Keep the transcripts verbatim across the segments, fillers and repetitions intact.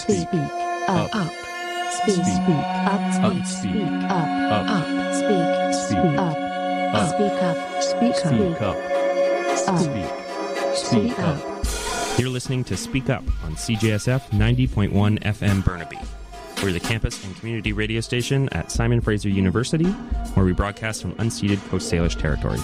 speak, up, up, speak, speak, up, speak, up, up, speak, speak, up, up, speak up, speak up, speak, speak up. You're listening to Speak Up on C J S F ninety point one F M Burnaby. We're the campus and community radio station at Simon Fraser University, where we broadcast from unceded Coast Salish territories.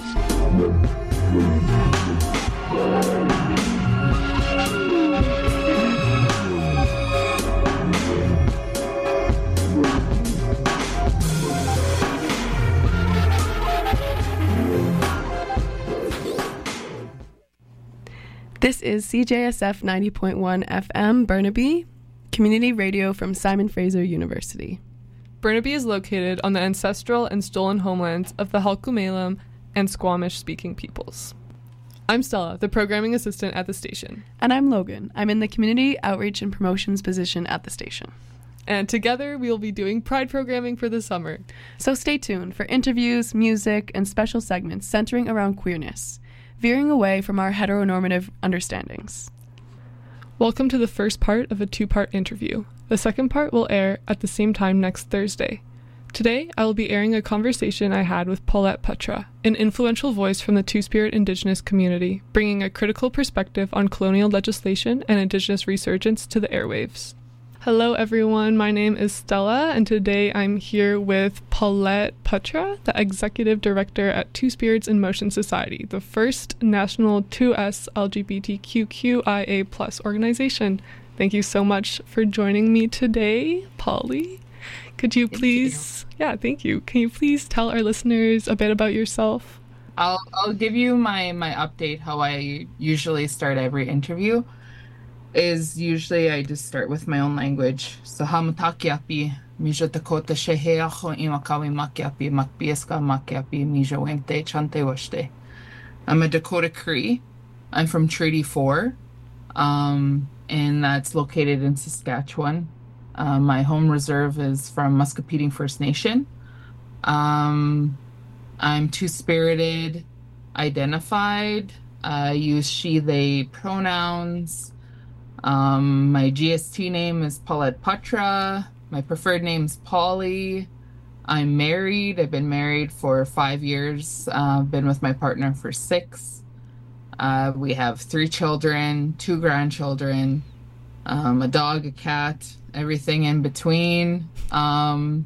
This is C J S F ninety point one F M Burnaby, community radio from Simon Fraser University. Burnaby is located on the ancestral and stolen homelands of the Halkomelem and Squamish-speaking peoples. I'm Stella, the programming assistant at the station. And I'm Logan. I'm in the community outreach and promotions position at the station. And together we will be doing Pride programming for the summer. So stay tuned for interviews, music, and special segments centering around queerness, veering away from our heteronormative understandings. Welcome to the first part of a two-part interview. The second part will air at the same time next Thursday. Today, I will be airing a conversation I had with Paulette Putra, an influential voice from the Two-Spirit Indigenous community, bringing a critical perspective on colonial legislation and Indigenous resurgence to the airwaves. Hello everyone, my name is Stella, and today I'm here with Paulette Putra, the Executive Director at Two Spirits in Motion Society, the first national two S L G B T Q Q I A plus organization. Thank you so much for joining me today, Polly. Could you please, you. yeah, thank you. Can you please tell our listeners a bit about yourself? I'll I'll give you my, my update, how I usually start every interview. Is usually I just start with my own language. So hamatakiapi, mijo Dakota sheheacho imakawi makiapi, makbieska makiapi, mijo wengte chante washte. I'm a Dakota Cree. I'm from Treaty four, um, and that's located in Saskatchewan. Uh, my home reserve is from Muscopeding First Nation. Um, I'm two-spirited, identified. I use she, they pronouns. Um, my G S T name is Paulette Putra. My preferred name is Polly. I'm married. I've been married for five years. Uh, I've been with my partner for six. Uh, we have three children, two grandchildren, um, a dog, a cat, everything in between. Um,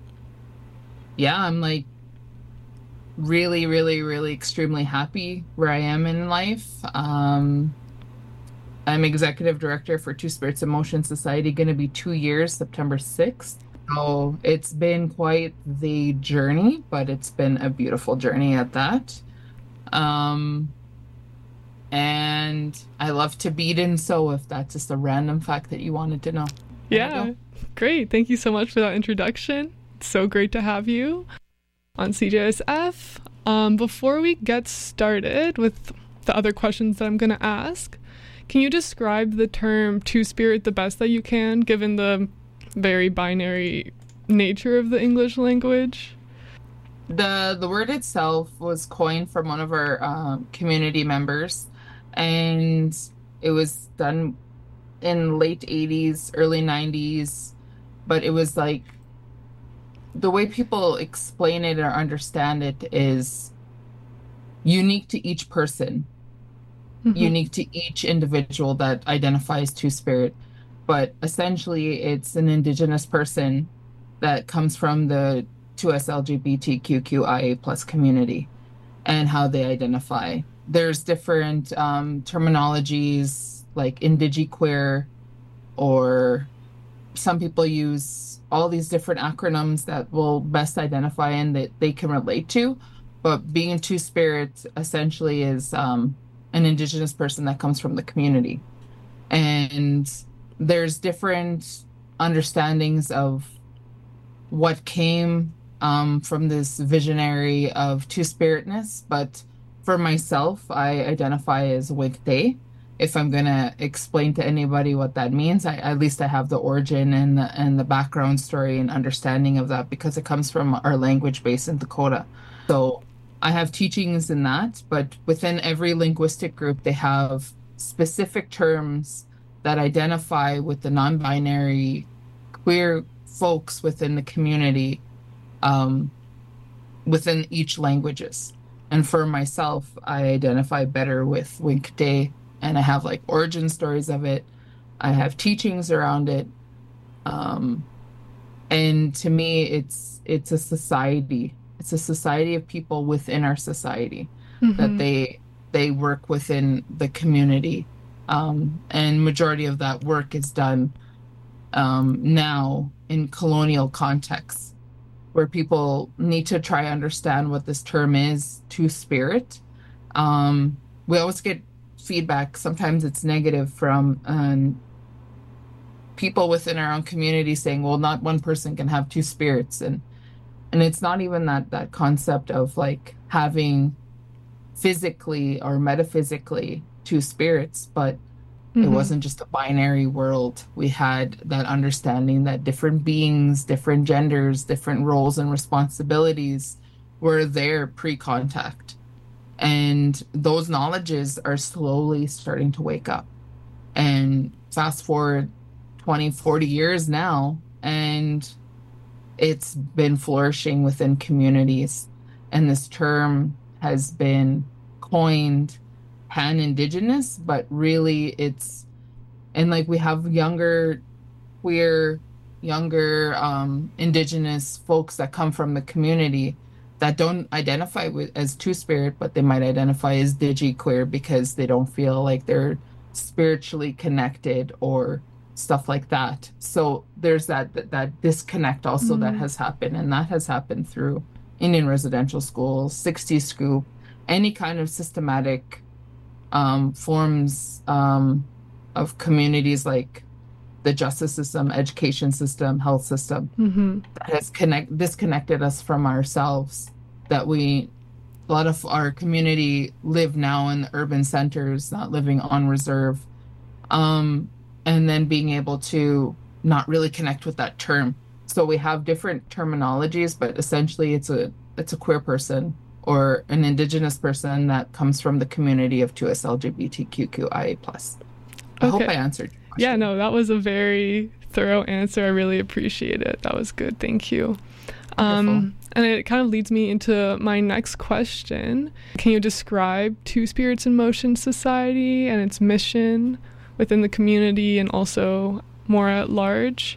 yeah, I'm like really, really, really extremely happy where I am in life. Um, I'm executive director for Two Spirits in Motion Society, going to be two years, September sixth. So it's been quite the journey, but it's been a beautiful journey at that. Um, and I love to beat in, so if that's just a random fact that you wanted to know. Yeah, great. Thank you so much for that introduction. It's so great to have you on C J S F. Um, before we get started with the other questions that I'm going to ask, can you describe the term two-spirit the best that you can, given the very binary nature of the English language? The the word itself was coined from one of our um, community members, and it was done in late eighties, early nineties, but it was like, the way people explain it or understand it is unique to each person. Mm-hmm. Unique to each individual that identifies two-spirit, but essentially it's an Indigenous person that comes from the two S L G B T Q Q I A plus community and how they identify. There's different um, terminologies like indigiqueer, or some people use all these different acronyms that will best identify and that they can relate to, but being two-spirit essentially is um, an Indigenous person that comes from the community. And there's different understandings of what came um, from this visionary of two-spiritness, but for myself, I identify as Wigte. If I'm going to explain to anybody what that means, I, at least I have the origin and the, and the background story and understanding of that, because it comes from our language base in Dakota. So I have teachings in that, but within every linguistic group, they have specific terms that identify with the non-binary queer folks within the community, um, within each languages. And for myself, I identify better with Winkte, and I have like origin stories of it. I have teachings around it. Um, and to me, it's it's a society. It's a society of people within our society mm-hmm. that they they work within the community. Um, and majority of that work is done um, now in colonial contexts, where people need to try to understand what this term is, two-spirit. Um, we always get feedback, sometimes it's negative, from um, people within our own community saying, well, not one person can have two spirits. And and it's not even that, that concept of like having physically or metaphysically two spirits, but mm-hmm. it wasn't just a binary world. We had that understanding that different beings, different genders, different roles and responsibilities were there pre-contact. And those knowledges are slowly starting to wake up. And fast forward twenty, forty years now, and it's been flourishing within communities. And this term has been coined pan-Indigenous, but really it's, and like we have younger, queer, younger um, Indigenous folks that come from the community that don't identify with as two-spirit, but they might identify as digi-queer because they don't feel like they're spiritually connected or stuff like that. So there's that that, that disconnect also mm-hmm. that has happened, and that has happened through Indian residential schools, sixties Scoop, any kind of systematic um, forms um, of communities like the justice system, education system, health system mm-hmm. that has connect disconnected us from ourselves. That we, a lot of our community live now in the urban centers, not living on reserve, um, and then being able to not really connect with that term. So we have different terminologies, but essentially it's a it's a queer person or an Indigenous person that comes from the community of two S L G B T Q Q I A plus. I okay. hope I answered your question. Yeah, no, that was a very thorough answer. I really appreciate it. That was good. Thank you. Um, and it kind of leads me into my next question. Can you describe Two Spirits in Motion Society and its mission within the community and also more at large?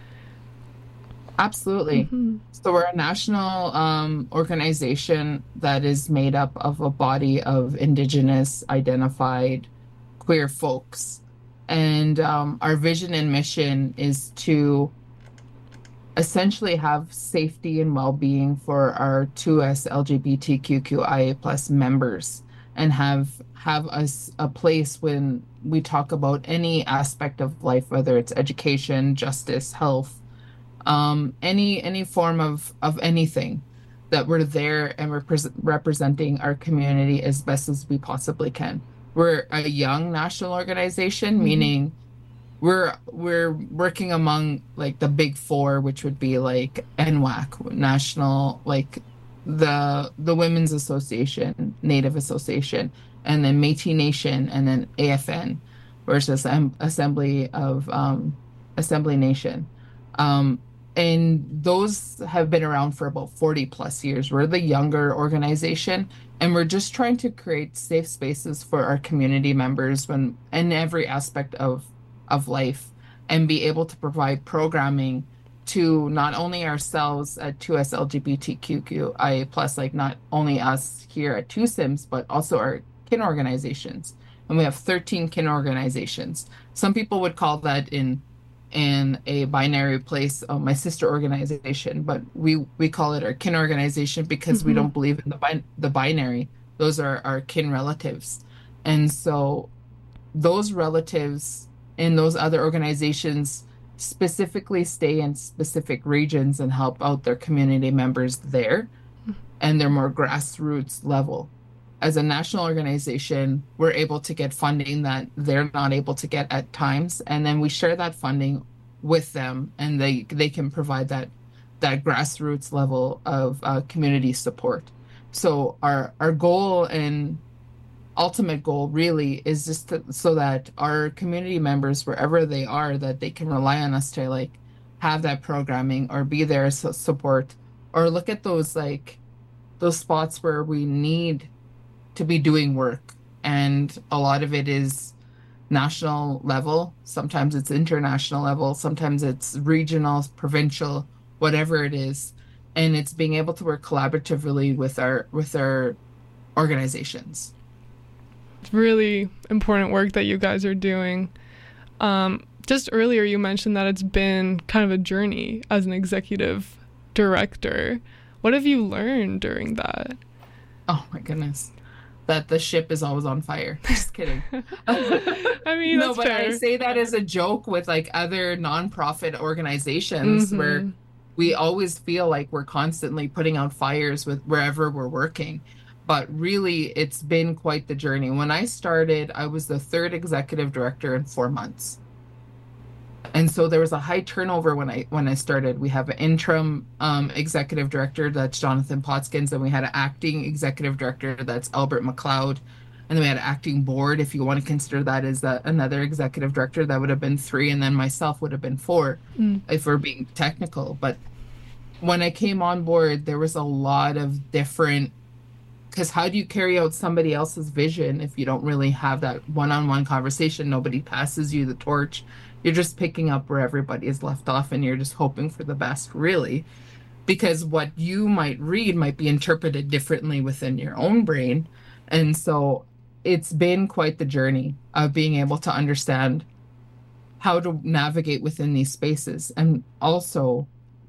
Absolutely. Mm-hmm. So we're a national um, organization that is made up of a body of Indigenous identified queer folks. And um, our vision and mission is to essentially have safety and well-being for our two S L G B T Q Q I A plus members, and have have us a place when we talk about any aspect of life, whether it's education, justice, health, um, any any form of, of anything, that we're there and we're repre- representing our community as best as we possibly can. We're a young national organization, mm-hmm. meaning we're we're working among like the big four, which would be like N W A C, national, like the the Women's Association, Native Association, and then Métis Nation, and then A F N, versus Assembly of um, Assembly Nation. Um, and those have been around for about forty plus years. We're the younger organization, and we're just trying to create safe spaces for our community members when in every aspect of of life, and be able to provide programming to not only ourselves at two S L G B T Q Q I A plus, like not only us here at two SIMS, but also our kin organizations. And we have thirteen kin organizations. Some people would call that in in a binary place, oh, my sister organization, but we we call it our kin organization because mm-hmm. we don't believe in the bi- the binary. Those are our kin relatives. And so those relatives in those other organizations specifically stay in specific regions and help out their community members there, and they're more grassroots level. As a national organization, we're able to get funding that they're not able to get at times, and then we share that funding with them, and they they can provide that that grassroots level of uh, community support. So our our goal and ultimate goal really is just to, so that our community members, wherever they are, that they can rely on us to like have that programming or be there as support, or look at those like those spots where we need to be doing work. And a lot of it is national level. Sometimes it's international level. Sometimes it's regional, provincial, whatever it is. And it's being able to work collaboratively with our with our organizations. It's really important work that you guys are doing. Um, just earlier, you mentioned that it's been kind of a journey as an executive director. What have you learned during that? Oh my goodness. That the ship is always on fire. Just kidding. I mean, no, that's but fair. I say that as a joke with like other nonprofit organizations Mm-hmm. where we always feel like we're constantly putting out fires with wherever we're working. But really, it's been quite the journey. When I started, I was the third executive director in four months. And so there was a high turnover when I when I started. We have an interim um, executive director, that's Jonathan Potskins, and we had an acting executive director, that's Albert McLeod. And then we had an acting board, if you want to consider that as a, another executive director, that would have been three, and then myself would have been four, Mm. if we're being technical. But when I came on board, there was a lot of different, because how do you carry out somebody else's vision if you don't really have that one-on-one conversation? Nobody passes you the torch. You're just picking up where everybody is left off, and you're just hoping for the best, really. Because what you might read might be interpreted differently within your own brain. And so it's been quite the journey of being able to understand how to navigate within these spaces. And also,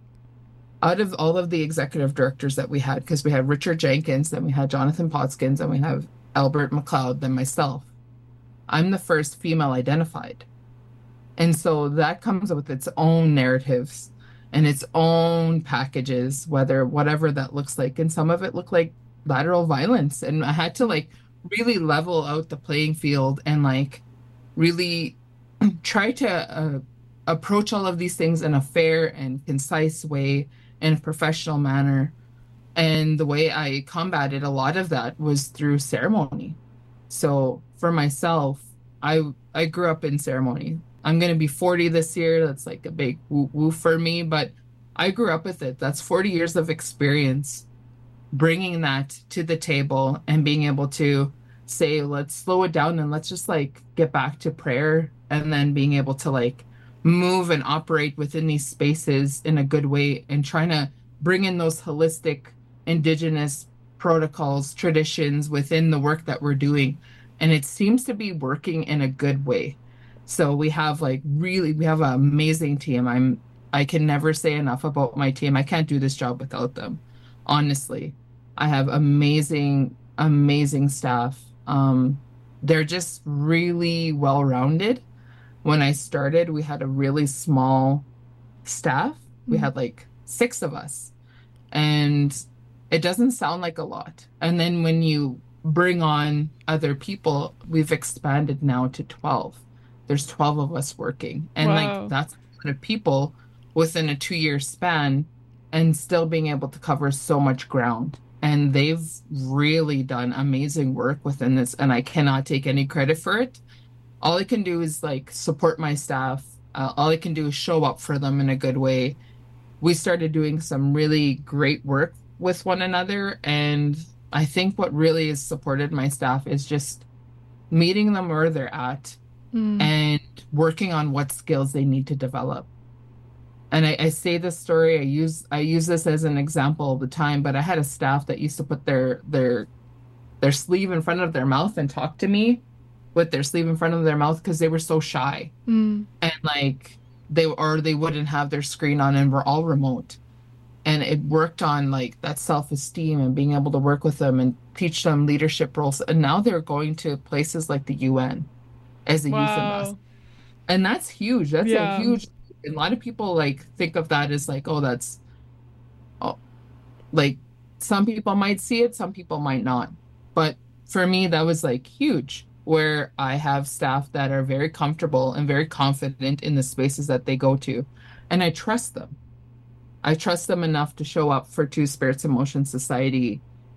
out of all of the executive directors that we had, because we had Richard Jenkins, then we had Jonathan Potskins, and we have Albert McLeod, then myself, I'm the first female identified. And so that comes with its own narratives and its own packages, whether whatever that looks like. And some of it looked like lateral violence. And I had to like really level out the playing field and like really try to uh, approach all of these things in a fair and concise way, in a professional manner. And the way I combated a lot of that was through ceremony. So for myself, I I grew up in ceremony. I'm going to be forty this year. That's like a big woo woo for me, but I grew up with it. That's forty years of experience, bringing that to the table and being able to say, let's slow it down and let's just like get back to prayer, and then being able to like move and operate within these spaces in a good way, and trying to bring in those holistic indigenous protocols, traditions within the work that we're doing. And it seems to be working in a good way. So we have like really, we have an amazing team. I'm, I can never say enough about my team. I can't do this job without them. Honestly, I have amazing, amazing staff. Um, they're just really well-rounded. When I started, we had a really small staff. Mm-hmm. We had like six of us, and it doesn't sound like a lot. And then when you bring on other people, we've expanded now to twelve. There's twelve of us working. And Wow. like that's a lot of people within a two-year span, and still being able to cover so much ground. And they've really done amazing work within this, and I cannot take any credit for it. All I can do is like support my staff. Uh, all I can do is show up for them in a good way. We started doing some really great work with one another, and I think what really has supported my staff is just meeting them where they're at, mm. and working on what skills they need to develop. And I, I say this story, I use I use this as an example all the time, but I had a staff that used to put their their their sleeve in front of their mouth and talk to me with their sleeve in front of their mouth because they were so shy. Mm. And like they or they wouldn't have their screen on, and we're all remote. And it worked on like that self-esteem and being able to work with them and teach them leadership roles. And now they're going to places like the U N as a wow. youth ambassador. And that's huge. That's yeah. a huge, a lot of people like think of that as like, oh, that's, oh, like some people might see it, some people might not. But for me, that was like huge, where I have staff that are very comfortable and very confident in the spaces that they go to. And I trust them. I trust them enough to show up for Two Spirits in Motion Society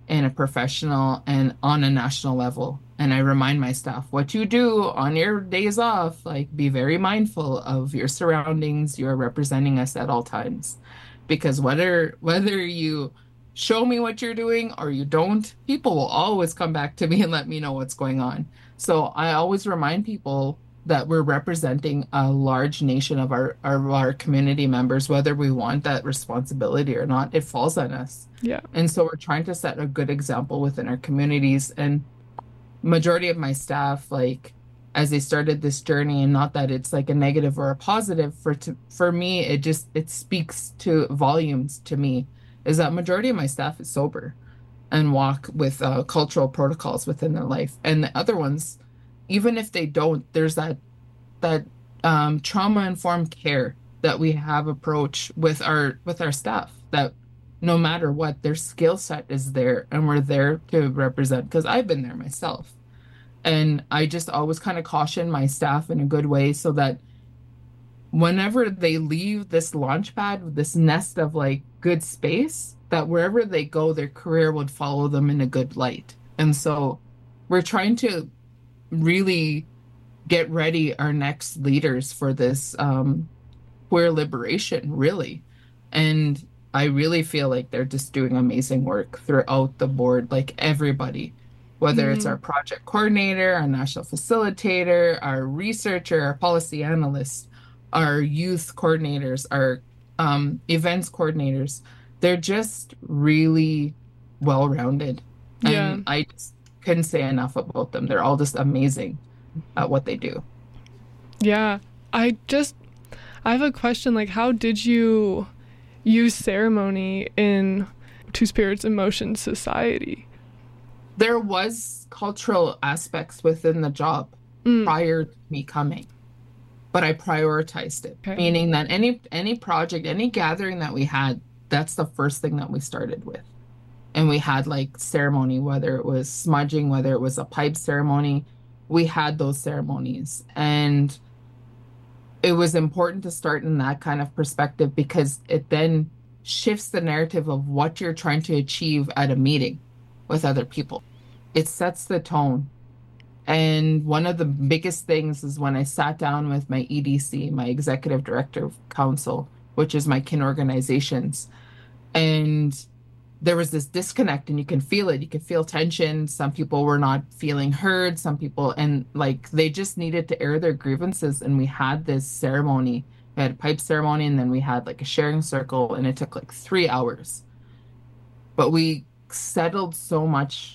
in a professional and on a national level. And I remind my staff, what you do on your days off, like be very mindful of your surroundings. You're representing us at all times. Because whether whether you show me what you're doing or you don't, people will always come back to me and let me know what's going on. So I always remind people that we're representing a large nation of our, our, our community members, whether we want that responsibility or not, it falls on us. Yeah. And so we're trying to set a good example within our communities. And majority of my staff, like, as they started this journey, and not that it's like a negative or a positive, for to, for me, it just, it speaks to volumes to me, is that majority of my staff is sober and walk with uh, cultural protocols within their life. And the other ones, even if they don't, there's that that um, trauma-informed care that we have approach with our with our staff, that no matter what, their skill set is there and we're there to represent, because I've been there myself. And I just always kind of caution my staff in a good way, so that whenever they leave this launch pad, this nest of like good space, that wherever they go, their career would follow them in a good light. And so we're trying to really get ready our next leaders for this um, queer liberation, really. And I really feel like they're just doing amazing work throughout the board, like everybody, whether mm-hmm. it's our project coordinator, our national facilitator, our researcher, our policy analyst, our youth coordinators, our um, events coordinators. They're just really well-rounded. Yeah. And I just couldn't say enough about them. They're all just amazing at what they do. Yeah. I just, I have a question, like, how did you use ceremony in Two Spirits in Motion Society? There was cultural aspects within the job mm. prior to me coming, but I prioritized it, okay. Meaning that any any project, any gathering that we had, that's the first thing that we started with. And we had like ceremony, whether it was smudging, whether it was a pipe ceremony, we had those ceremonies. And it was important to start in that kind of perspective, because it then shifts the narrative of what you're trying to achieve at a meeting with other people. It sets the tone. And one of the biggest things is when I sat down with my E D C, my Executive Director of Council, which is my kin organizations, and there was this disconnect, and you can feel it. You can feel tension. Some people were not feeling heard. Some people, and like, they just needed to air their grievances. And we had this ceremony. We had a pipe ceremony, and then we had like a sharing circle, and it took like three hours. But we settled so much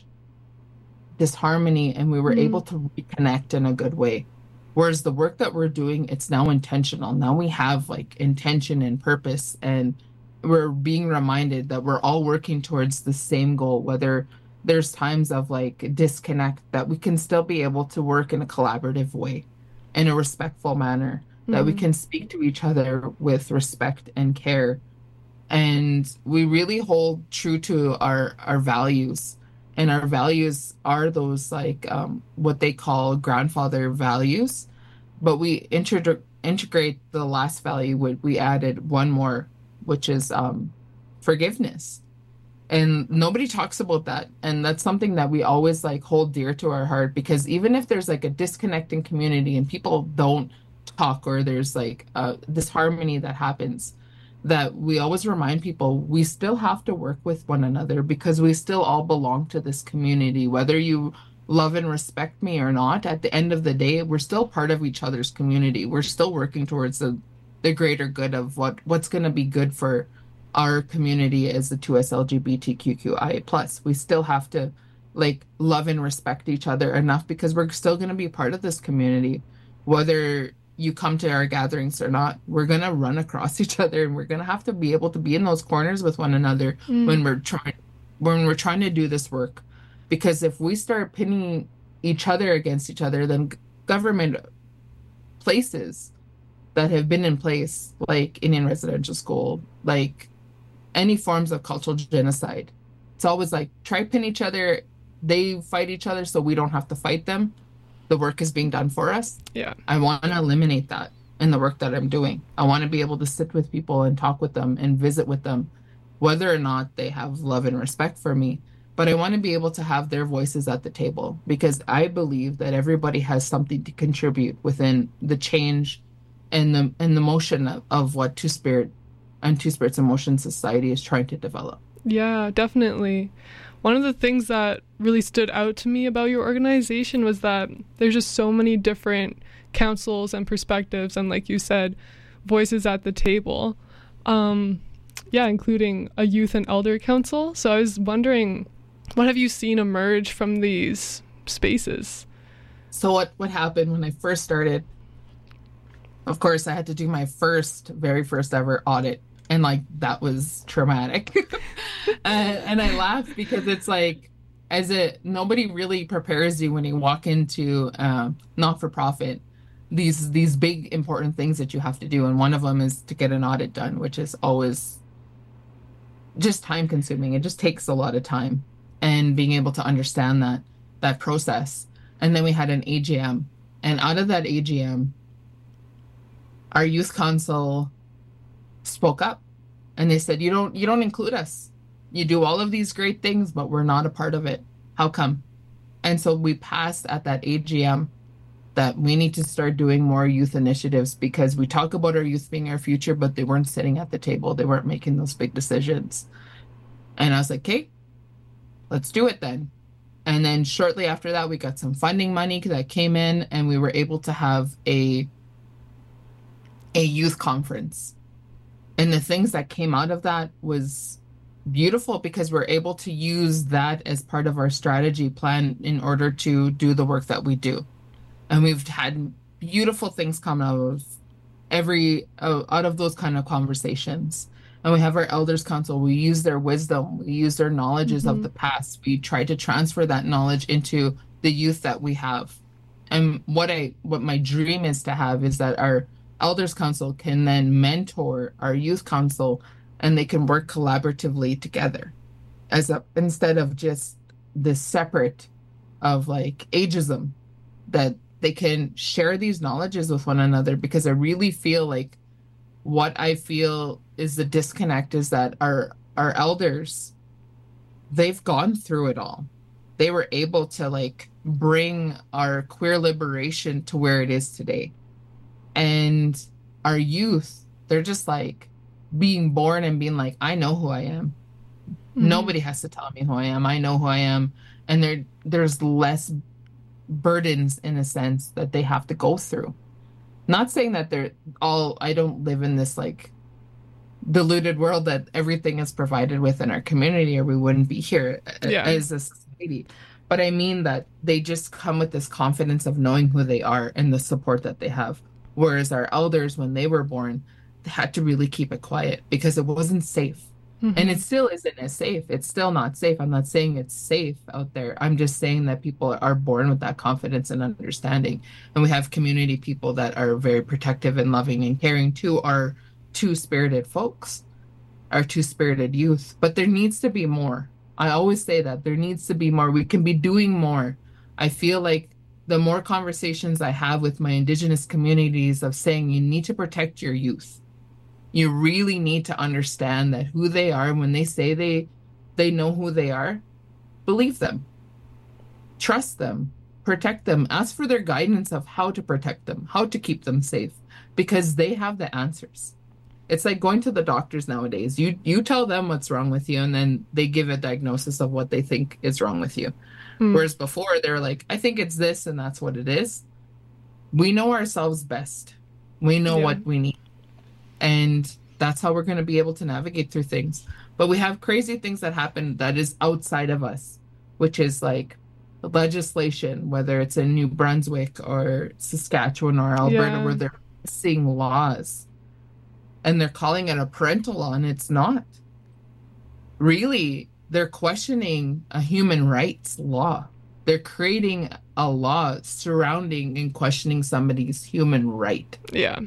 disharmony, and we were mm-hmm. able to reconnect in a good way. Whereas the work that we're doing, it's now intentional. Now we have like intention and purpose, and we're being reminded that we're all working towards the same goal. Whether there's times of like disconnect, that we can still be able to work in a collaborative way, in a respectful manner, mm-hmm. that we can speak to each other with respect and care. And we really hold true to our, our values. And our values are those like um, what they call grandfather values. But we integ- integrate the last value, we added one more, which is um, forgiveness. And nobody talks about that. And that's something that we always like hold dear to our heart, because even if there's like a disconnecting community and people don't talk, or there's like uh, disharmony that happens, that we always remind people we still have to work with one another, because we still all belong to this community. Whether you love and respect me or not, at the end of the day, we're still part of each other's community. We're still working towards the the greater good of what, what's going to be good for our community as the two S L G B T Q Q I A plus. We still have to like love and respect each other enough, because we're still going to be part of this community. Whether you come to our gatherings or not, we're going to run across each other, and we're going to have to be able to be in those corners with one another mm. when we're trying when we're trying to do this work. Because if we start pinning each other against each other, then government places that have been in place, like Indian Residential School, like any forms of cultural genocide, it's always like, try to pin each other, they fight each other so we don't have to fight them. The work is being done for us. Yeah. I want to eliminate that in the work that I'm doing. I want to be able to sit with people and talk with them and visit with them, whether or not they have love and respect for me. but I want to be able to have their voices at the table because I believe that everybody has something to contribute within the change and the and the motion of, of what Two Spirit and Two Spirits in Motion Society is trying to develop. Yeah, definitely. One of the things that really stood out to me about your organization was that there's just so many different councils and perspectives and, like you said, voices at the table. Um, yeah, including a youth and elder council. So I was wondering, what have you seen emerge from these spaces? So what, what happened when I first started, of course, I had to do my first, very first ever audit. And like, that was traumatic. and, and I laugh because it's like, as a, nobody really prepares you when you walk into uh, not-for-profit, these, these big important things that you have to do. And one of them is to get an audit done, which is always just time consuming. It just takes a lot of time and being able to understand that, that process. And then we had an A G M, and out of that A G M, our youth council spoke up and they said, you don't, you don't include us. You do all of these great things, but we're not a part of it. How come? And so we passed at that A G M that we need to start doing more youth initiatives because we talk about our youth being our future, but they weren't sitting at the table. They weren't making those big decisions. And I was like, okay, let's do it then. And then shortly after that, we got some funding money that came in and we were able to have a, a youth conference. And the things that came out of that was beautiful because we're able to use that as part of our strategy plan in order to do the work that we do. And we've had beautiful things come out of every, uh, out of those kind of conversations. And we have our elders council. We use their wisdom. We use their knowledges mm-hmm. of the past. We try to transfer that knowledge into the youth that we have. And what I, what my dream is to have is that our elders council can then mentor our youth council and they can work collaboratively together as a, instead of just this separate of like ageism, that they can share these knowledges with one another. Because I really feel like what I feel is the disconnect is that our, our elders, they've gone through it all. They were able to like bring our queer liberation to where it is today. And our youth, they're just like being born and being like, I know who I am. Mm-hmm. Nobody has to tell me who I am. I know who I am. And there, there's less burdens in a sense that they have to go through. Not saying that they're all, I don't live in this like deluded world that everything is provided within our community or we wouldn't be here yeah. as a society. But I mean that they just come with this confidence of knowing who they are and the support that they have. Whereas our elders, when they were born, they had to really keep it quiet because it wasn't safe. Mm-hmm. And it still isn't as safe. It's still not safe. I'm not saying it's safe out there. I'm just saying that people are born with that confidence and understanding. And we have community people that are very protective and loving and caring to our two-spirited folks, our two-spirited youth. But there needs to be more. I always say that there needs to be more. We can be doing more. I feel like the more conversations I have with my Indigenous communities of saying you need to protect your youth. You really need to understand that who they are, when they say they they know who they are, believe them, trust them, protect them, ask for their guidance of how to protect them, how to keep them safe, because they have the answers. It's like going to the doctors nowadays. You you tell them what's wrong with you, and then they give a diagnosis of what they think is wrong with you. Mm. Whereas before, they're like, I think it's this, and that's what it is. We know ourselves best. We know yeah. what we need. And that's how we're going to be able to navigate through things. But we have crazy things that happen that is outside of us, which is like legislation, whether it's in New Brunswick or Saskatchewan or Alberta, yeah. where they're passing laws and they're calling it a parental law, and it's not. Really, they're questioning a human rights law. They're creating a law surrounding and questioning somebody's human right. Yeah.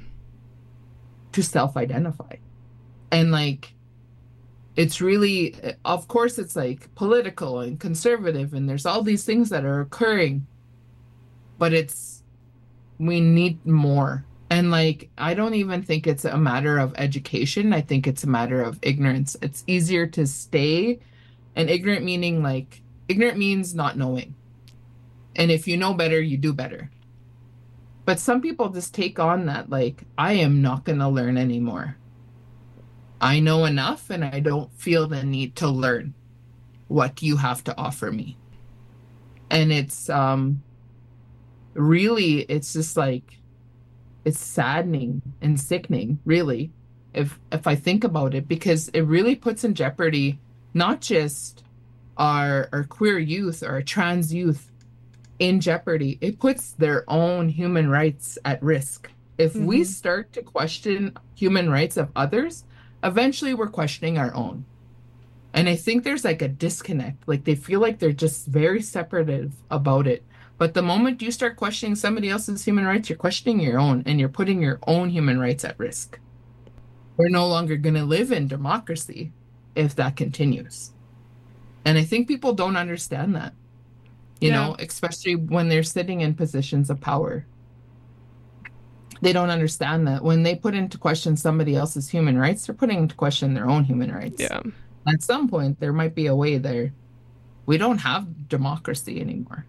To self-identify. And like, it's really, of course, it's like political and conservative, and there's all these things that are occurring, but it's, we need more. And like, I don't even think it's a matter of education. I think it's a matter of ignorance. It's easier to stay And ignorant meaning like, ignorant means not knowing. And if you know better, you do better. But some people just take on that, like, I am not going to learn anymore. I know enough and I don't feel the need to learn what you have to offer me. And it's um, really, it's just like, it's saddening and sickening, really, if if I think about it, because it really puts in jeopardy not just our, our queer youth or our trans youth in jeopardy, it puts their own human rights at risk. If mm-hmm. we start to question human rights of others, eventually we're questioning our own. And I think there's like a disconnect. Like they feel like they're just very separative about it. But the moment you start questioning somebody else's human rights, you're questioning your own, and you're putting your own human rights at risk. We're no longer going to live in democracy if that continues. And I think people don't understand that, you yeah. know, especially when they're sitting in positions of power. They don't understand that when they put into question somebody else's human rights, they're putting into question their own human rights. Yeah. At some point, there might be a way there. We don't have democracy anymore.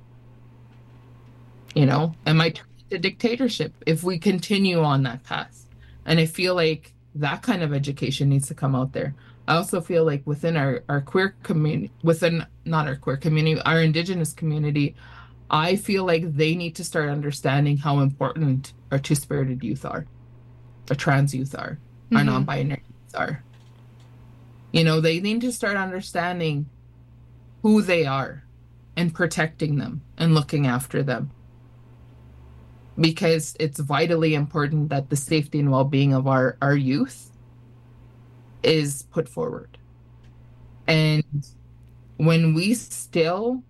You know, it might turn into dictatorship if we continue on that path. And I feel like that kind of education needs to come out there. I also feel like within our, our queer community, within not our queer community, our Indigenous community, I feel like they need to start understanding how important our two-spirited youth are, our trans youth are, mm-hmm. our non-binary youth are. You know, they need to start understanding who they are and protecting them and looking after them. Because it's vitally important that the safety and well-being of our, our youth is put forward. And when we still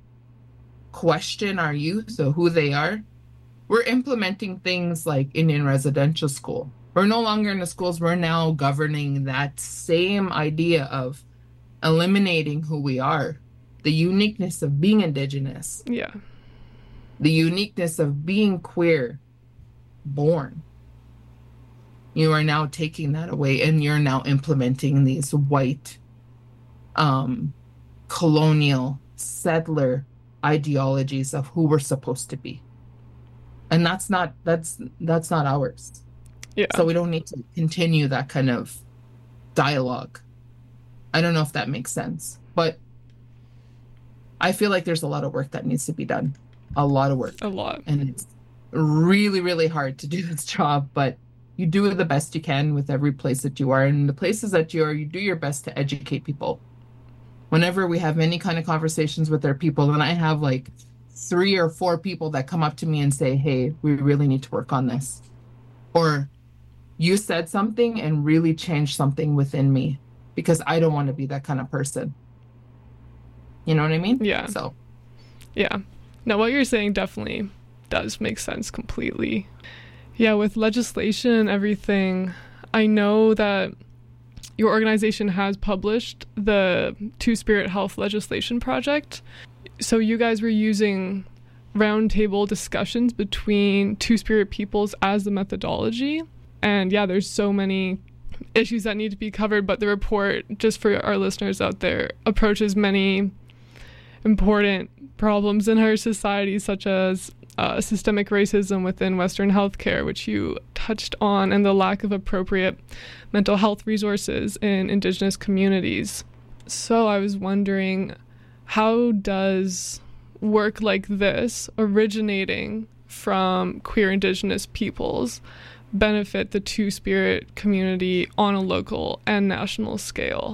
question our youth or who they are, we're implementing things like Indian residential school. We're no longer in the schools. We're now governing that same idea of eliminating who we are, the uniqueness of being Indigenous. Yeah. The uniqueness of being queer born. You are now taking that away, and you're now implementing these white, um, colonial, settler ideologies of who we're supposed to be. And that's not that's that's not ours. Yeah. So we don't need to continue that kind of dialogue. I don't know if that makes sense, but I feel like there's a lot of work that needs to be done. A lot of work. A lot. And it's really, really hard to do this job, but you do the best you can with every place that you are. And the places that you are, you do your best to educate people. Whenever we have any kind of conversations with our people, and I have like three or four people that come up to me and say, hey, we really need to work on this. Or you said something and really changed something within me, because I don't want to be that kind of person. You know what I mean? Yeah. So, yeah. No, what you're saying definitely does make sense completely. Yeah, with legislation and everything, I know that your organization has published the Two-Spirit Health Legislation Project. So you guys were using roundtable discussions between Two-Spirit peoples as the methodology. And yeah, there's so many issues that need to be covered, but the report, just for our listeners out there, approaches many important problems in our society, such as uh, systemic racism within Western healthcare, which you touched on, and the lack of appropriate mental health resources in Indigenous communities. So I was wondering, how does work like this, originating from queer Indigenous peoples, benefit the Two-Spirit community on a local and national scale?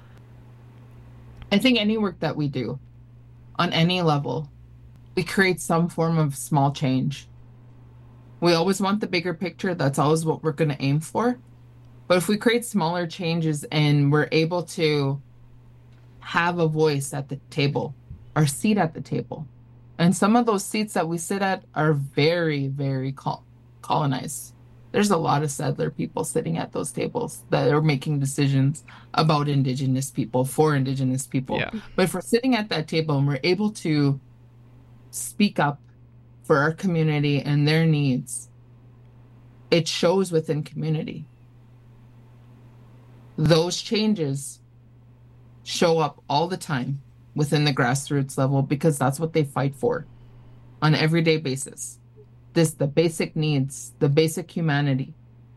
I think any work that we do on any level, we create some form of small change. We always want the bigger picture. That's always what we're going to aim for. But if we create smaller changes and we're able to have a voice at the table, our seat at the table, and some of those seats that we sit at are very, very col- colonized. There's a lot of settler people sitting at those tables that are making decisions about Indigenous people, for Indigenous people. Yeah. But if we're sitting at that table and we're able to speak up for our community and their needs, it shows within community. Those changes show up all the time within the grassroots level because that's what they fight for on an everyday basis. This, the basic needs, the basic humanity.